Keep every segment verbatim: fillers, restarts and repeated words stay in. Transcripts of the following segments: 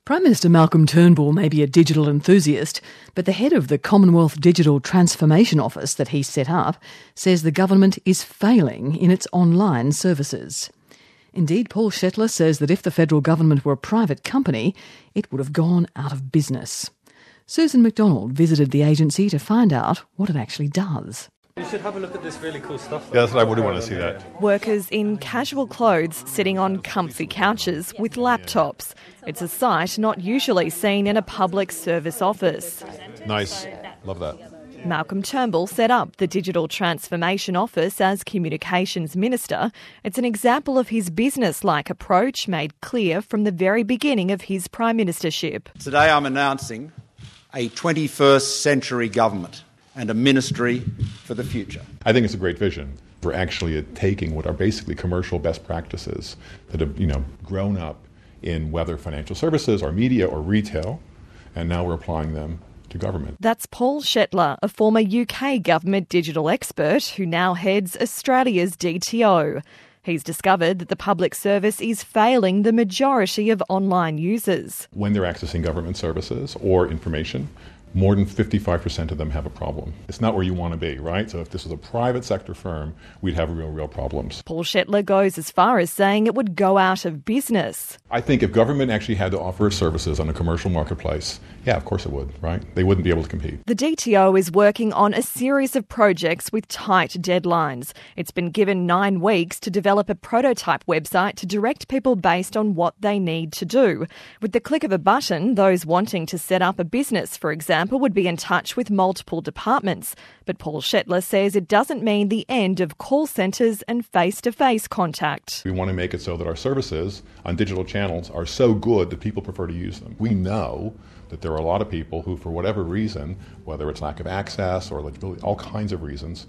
Prime Minister Malcolm Turnbull may be a digital enthusiast, but the head of the Commonwealth Digital Transformation Office that he set up says the government is failing in its online services. Indeed, Paul Shetler says that if the federal government were a private company, it would have gone out of business. Susan McDonald visited the agency to find out what it actually does. You should have a look at this really cool stuff. Yeah, that's what I would want to see that. Workers in casual clothes sitting on comfy couches with laptops. It's a sight not usually seen in a public service office. Nice. Love that. Malcolm Turnbull set up the Digital Transformation Office as Communications Minister. It's an example of his business-like approach made clear from the very beginning of his prime ministership. Today I'm announcing a twenty-first century government and a ministry for the future. I think it's a great vision. We're actually taking what are basically commercial best practices that have, you know, grown up in whether financial services or media or retail, and now we're applying them to government. That's Paul Shetler, a former U K government digital expert who now heads Australia's D T O. He's discovered that the public service is failing the majority of online users. When they're accessing government services or information, more than fifty-five percent of them have a problem. It's not where you want to be, right? So if this was a private sector firm, we'd have real, real problems. Paul Shetler goes as far as saying it would go out of business. I think if government actually had to offer services on a commercial marketplace, yeah, of course it would, right? They wouldn't be able to compete. The D T O is working on a series of projects with tight deadlines. It's been given nine weeks to develop a prototype website to direct people based on what they need to do. With the click of a button, those wanting to set up a business, for example, would be in touch with multiple departments. But Paul Shetler says it doesn't mean the end of call centres and face-to-face contact. We want to make it so that our services on digital channels are so good that people prefer to use them. We know that there are a lot of people who, for whatever reason, whether it's lack of access or legibility, all kinds of reasons,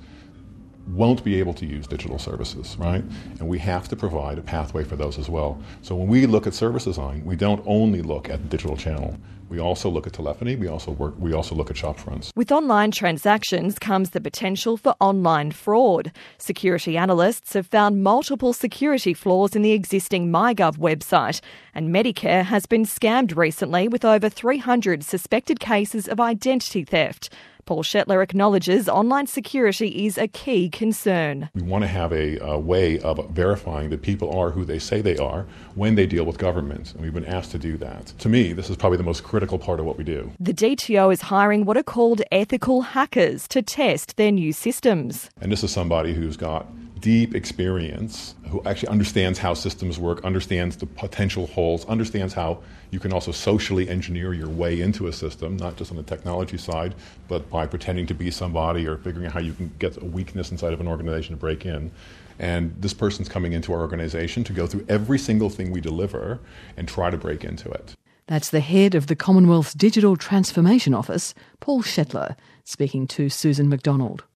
won't be able to use digital services, right? And we have to provide a pathway for those as well. So when we look at service design, we don't only look at the digital channel. We also look at telephony, we also work, we also look at shop fronts. With online transactions comes the potential for online fraud. Security analysts have found multiple security flaws in the existing MyGov website, and Medicare has been scammed recently with over three hundred suspected cases of identity theft. Paul Shetler acknowledges online security is a key concern. We want to have a, a way of verifying that people are who they say they are when they deal with government, and we've been asked to do that. To me, this is probably the most critical part of what we do. The D T O is hiring what are called ethical hackers to test their new systems. And this is somebody who's got deep experience, who actually understands how systems work, understands the potential holes, understands how you can also socially engineer your way into a system, not just on the technology side, but by pretending to be somebody or figuring out how you can get a weakness inside of an organization to break in. And this person's coming into our organization to go through every single thing we deliver and try to break into it. That's the head of the Commonwealth's Digital Transformation Office, Paul Shetler, speaking to Susan McDonald.